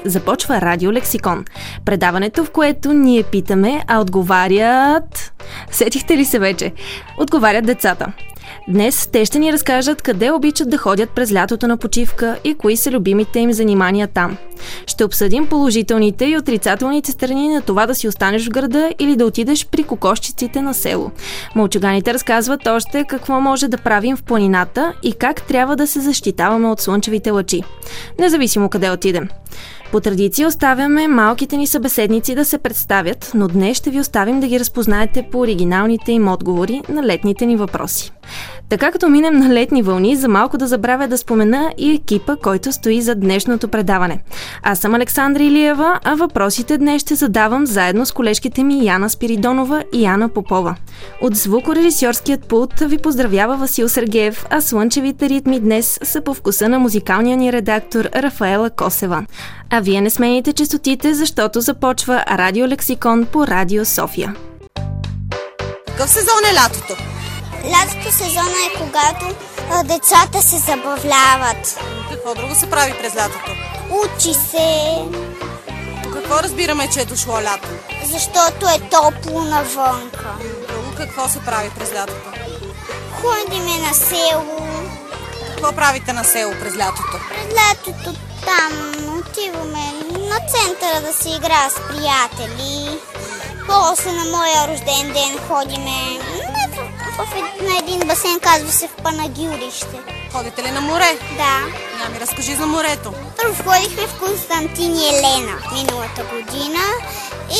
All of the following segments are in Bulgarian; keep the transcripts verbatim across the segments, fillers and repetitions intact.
Започва Радио Лексикон. Предаването, в което ние питаме, а отговарят... Сетихте ли се вече? Отговарят децата. Днес те ще ни разкажат къде обичат да ходят през лятото на почивка и кои са любимите им занимания там. Ще обсъдим положителните и отрицателните страни на това да си останеш в града или да отидеш при кокошчиците на село. Мълчуганите разказват още какво може да правим в планината и как трябва да се защитаваме от слънчевите лъчи. Независимо къде отидем. По традиция оставяме малките ни събеседници да се представят, но днес ще ви оставим да ги разпознаете по оригиналните им отговори на летните ни въпроси. Така като минем на летни вълни, за малко да забравя да спомена и екипа, който стои за днешното предаване. Аз съм Александра Илиева, а въпросите днес ще задавам заедно с колежките ми Яна Спиридонова и Ана Попова. От звукорежисьорският пулт ви поздравява Васил Сергеев, а слънчевите ритми днес са по вкуса на музикалния ни редактор Рафаела Косева. А вие не смените честотите, защото започва Радио Лексикон по Радио София. Какъв сезон е лятото? Лятото сезона е когато а, децата се забавляват. Какво друго се прави през лятото? Учи се. По какво разбираме, че е дошло лято? Защото е топло навънка. Друго какво се прави през лятото? Ходиме на село. Какво правите на село през лятото? През лятото там отиваме на центъра да се игра с приятели. После на моя рожден ден ходиме в, в, на един басейн, казва се в Панагюрище. Ходите ли на море? Да. Я ми разкажи за морето. Първо ходихме в Константин и Елена миналата година и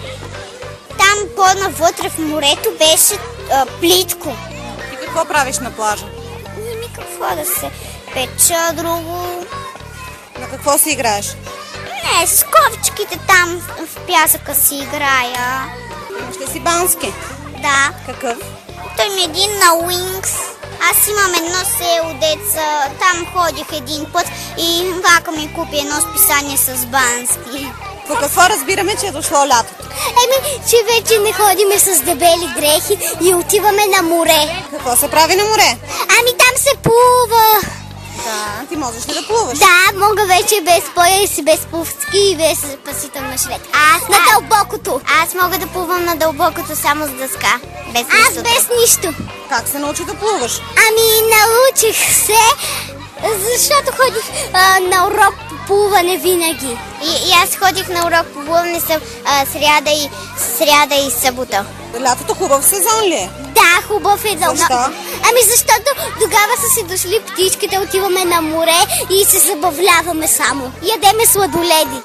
там по-навътре в морето беше а, плитко. И какво правиш на плажа? Ами какво да се печа друго. На какво си играеш? Не, с ковичките там в пясъка си играя. Ще си бански? Да. Какъв? Той ми е един на Уинкс. Аз имам едно село, деца. Там ходих един път и кака ми купи едно списание с бански. По какво разбираме, че е дошло лятото? Еми, че вече не ходиме с дебели дрехи и отиваме на море. Какво се прави на море? Ами там се плува. Да, ти можеш ли да плуваш? Да, мога вече без поя и си без пувски и без спасителна жилет. Аз на дълбокото. Аз мога да плувам на дълбокото само с дъска. Без Аз нищо. без нищо. Как се научи да плуваш? Ами научих се, защото ходих а, на урок по плуване винаги. И, и аз ходих на урок по плуване с а, сряда, и, сряда и събота. Лятото хубав сезон ли е? Да, хубав е дълно. Защо? Ами защото тогава са си дошли птичките, отиваме на море и се забавляваме само. Ядеме сладоледи.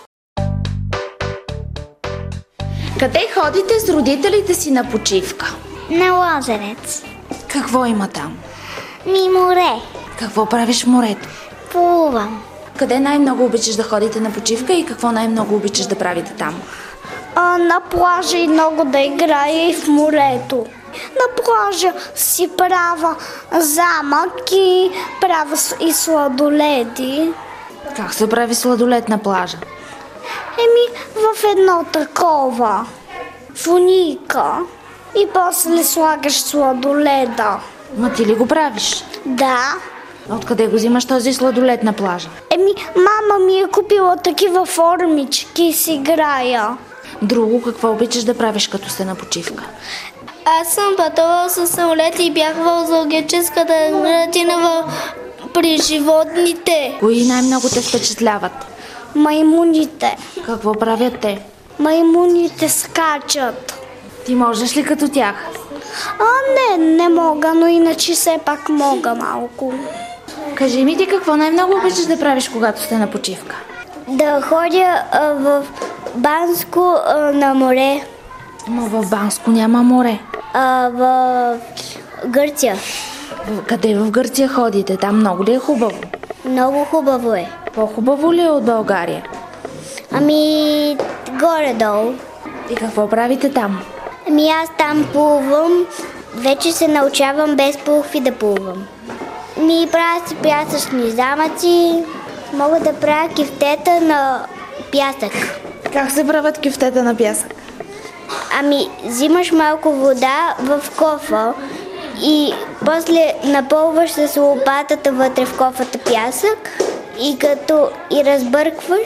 Къде ходите с родителите си на почивка? На Лозенец. Какво има там? Ми море. Какво правиш в морето? Плувам. Къде най-много обичаш да ходите на почивка и какво най-много обичаш да правите там? А, на плажа и много да играя и в морето. На плажа си правя замък и правя и сладоледи. Как се прави сладолед на плажа? Еми, в едно такова фуника и после слагаш сладоледа. Ма ти ли го правиш? Да. Откъде го взимаш този сладолед на плажа? Еми, мама ми е купила такива формички и си играя. Друго, какво обичаш да правиш, като сте на почивка? Аз съм пътувал с самолет и бях в зоологическата градина в... при животните. Кои най-много те впечатляват? Маймуните. Какво правят те? Маймуните скачат. Ти можеш ли като тях? А, не, не мога, но иначе все пак мога малко. Кажи ми ти какво най-много обичаш да правиш, когато сте на почивка? Да ходя а, в Банско а, на море. Но в Банско няма море. А, в Гърция. В... Къде в Гърция ходите? Там много ли е хубаво? Много хубаво е. По-хубаво ли е от България? Ами, горе-долу. И какво правите там? Ами аз там плувам. Вече се научавам без пулхви да плувам. Ми правя си пясъчни замъци. Мога да правя кифтета на пясък. Как се правят кифтета на пясък? Ами, взимаш малко вода в кофа и после напълваш с лопатата вътре в кофата пясък и като и разбъркваш,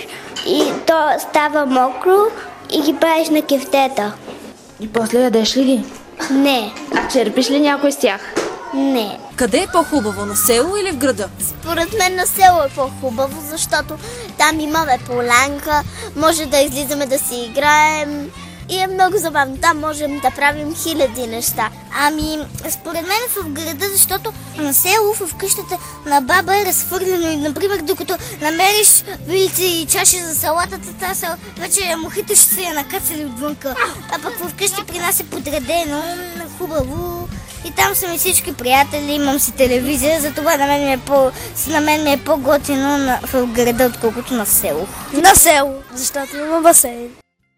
и то става мокро и ги правиш на кефтета. И после ядеш ли ги? Не, А черпиш ли някой с тях? не. Къде е по-хубаво? На село или в града? Според мен на село е по-хубаво, защото там имаме полянка, може да излизаме да си играем и е много забавно. Там можем да правим хиляди неща. Ами, според мен е в града, защото на село, в къщата на баба е разхвърлено и, например, докато намериш вилици и чаши за салатата, тази са вече мухите ще се я накацали отвънка. А пък в къщи при нас е подредено, хубаво. И там са ми всички приятели, имам си телевизия, затова на мен ми е, по, на мен ми е по-готино на, в града, отколкото на село. На село, защото има басейн.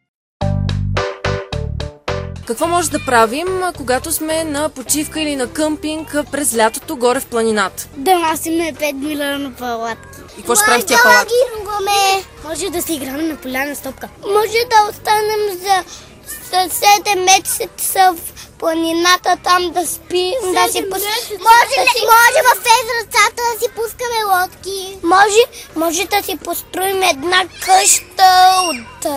Какво може да правим, когато сме на почивка или на къмпинг през лятото горе в планината? Да носиме пет милиона палатки. И какво ще прави в тия палатки? Може да си играме на поляна стопка. Може да останем за седем месеца в планината там да спим, да си пускаме. Може, да си... може в езерцата да си пускаме лодки. Може, може да си построим една къща от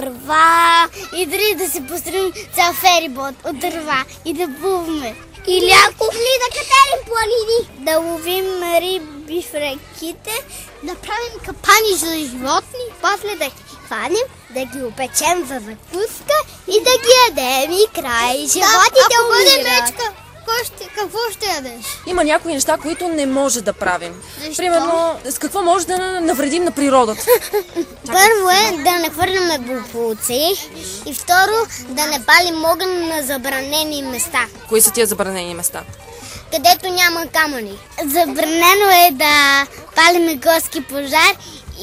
дърва и дори да си построим цял ферибот от дърва и да плуваме. Или ако ли да катерим планини, да ловим риби в реките, да правим капани за животни, после да ги хванем, да ги опечем във закуска и да ги ядем и край. Животните ако бъде умират. мечка, ще, какво ще ядеш? Има някои неща, които не може да правим. Примерно, с какво може да навредим на природата? Първо е да не хвърляме боклуци и второ да не палим огън на забранени места, Кои са тия забранени места? където няма камъни. Забранено е да палиме горски пожар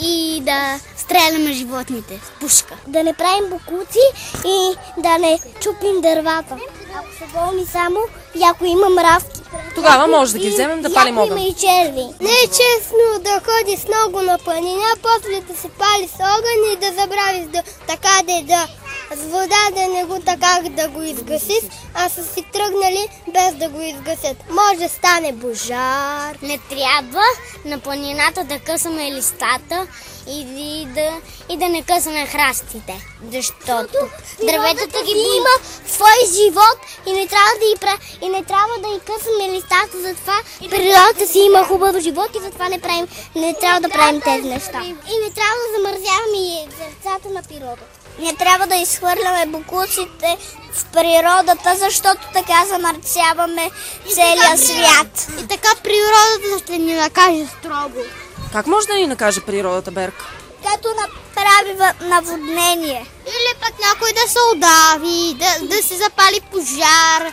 и да стреляме животните с пушка. Да не правим боклуци и да не чупим дървата. Ако са болни само и ако има мравки. Тогава може да ги вземем да палим огън. Има и черви. Не е честно да ходиш много на планина, после да се пали с огън и да забравиш да, така да, да с вода да не го така да го изгасиш, а са си тръгнали без да го изгасят. Може да стане пожар. Не трябва на планината да късаме листата и, и, да, и да не късаме храстите, защото дърветата ги има свой живот и не трябва да и, пра... и не трябва да и късаме листата, затова природата си има хубав живот и затова не, правим, не трябва да правим тези неща. И не трябва да замързяваме и сърцата на природата. Не трябва да изхвърляме боклуците в природата, защото така замърсяваме целия свят. И така природата ще ни накаже строго. Как може да ни накаже природата, Берка? Като направи наводнение. Или пък някой да се удави, да, да се запали пожар.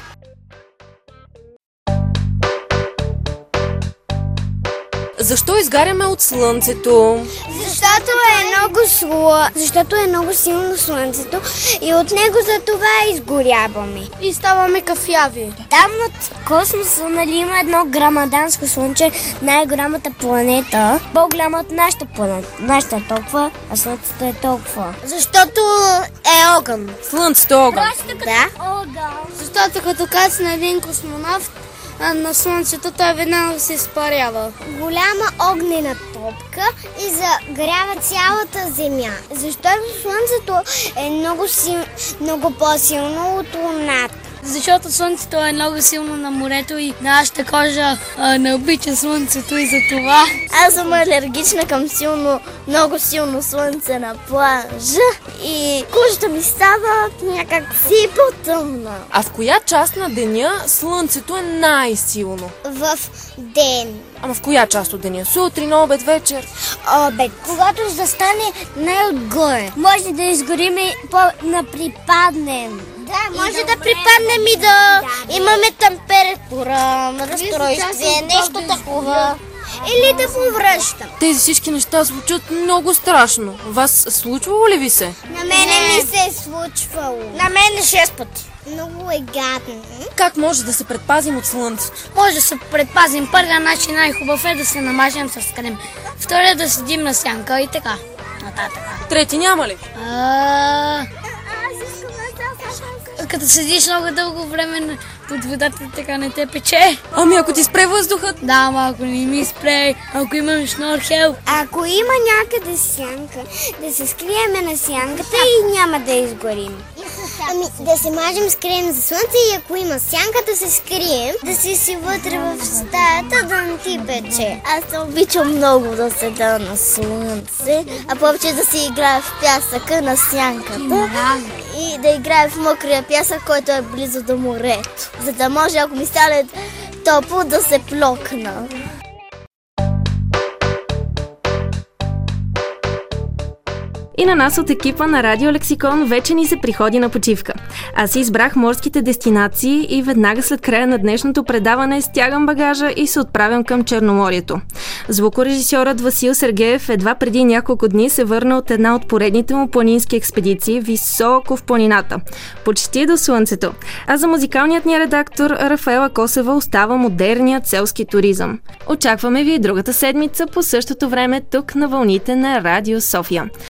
Защо изгаряме от слънцето? Защото е много сло... Защото е много силно слънцето и от него за това изгоряваме. И ставаме кафяви. Там над космоса, нали, има едно грамаданско слънце, най-голямата планета, по-голяма от нашата планета. Нашата е толкова, а слънцето е толкова. Защото е огън. Слънцето е огън. Да. Защото като кацне на един космонавт на слънцето, той веднага се изпарява. Голяма огнена топка и загрява цялата земя. Защото слънцето е много, сил... много по-силно от луната. Защото слънцето е много силно на морето и нашата кожа а, не обича слънцето и за това. Аз съм алергична към силно, много силно слънце на плажа и кожата ми става някакси по-тъмна. А в коя част на деня слънцето е най-силно? В ден. Ама в коя част от деня? Сутрин, обед, вечер? Обед. Когато застане най-отгоре. Може да изгорим и по-наприпаднем. Да, може да, да припаднем и да, да имаме температура, разстройствие, нещо такова. Или да повръщам. Тези всички неща звучат много страшно. Вас случвало ли ви се? На мене ми се е случвало. На мене шест пъти. Много е гадно. Как може да се предпазим от слънцето? Може да се предпазим. Първият начин най-хубав е да се намажем с крем. Втория да седим на сянка и така. Нататък. Трети няма ли? А... Като седиш много дълго време под водата така не те пече. Ами ако ти спре въздухът? Да, малко не ми спре, ако имам шнорхел. Ако има някъде сянка, да се скриеме на сянката и няма да изгорим. Ами да се мажем с крем за слънце и ако има сянка да се скрием, да си си вътре в стаята да не ти пече. Аз обичам много да седа на слънце, а повече да си играя в пясъка на сянката и да играя в мокрия пясък, който е близо до морето, за да може, ако ми стане топло, да се плокна. И на нас от екипа на Радио Лексикон вече ни се приходи на почивка. Аз си избрах морските дестинации и веднага след края на днешното предаване стягам багажа и се отправям към Черноморието. Звукорежисьорът Васил Сергеев едва преди няколко дни се върна от една от поредните му планински експедиции високо в планината, почти до слънцето. А за музикалният ни редактор Рафаела Косева остава модерният селски туризъм. Очакваме ви другата седмица по същото време тук на вълните на Радио София.